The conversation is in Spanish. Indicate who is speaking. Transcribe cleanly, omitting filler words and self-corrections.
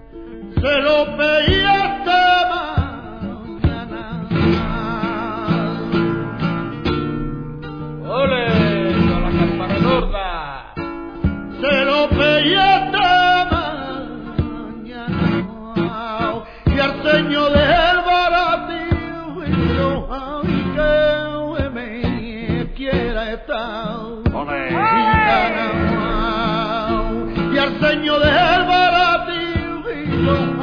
Speaker 1: se lo pedía esta mañana.
Speaker 2: ¡Ole! ¡Con la campana sorda!
Speaker 1: Se lo pedía esta mañana y al señor del baratillo y yo, ay, que me quiera estar.
Speaker 2: ¡Ole!
Speaker 1: Y al señor del baratillo y yo,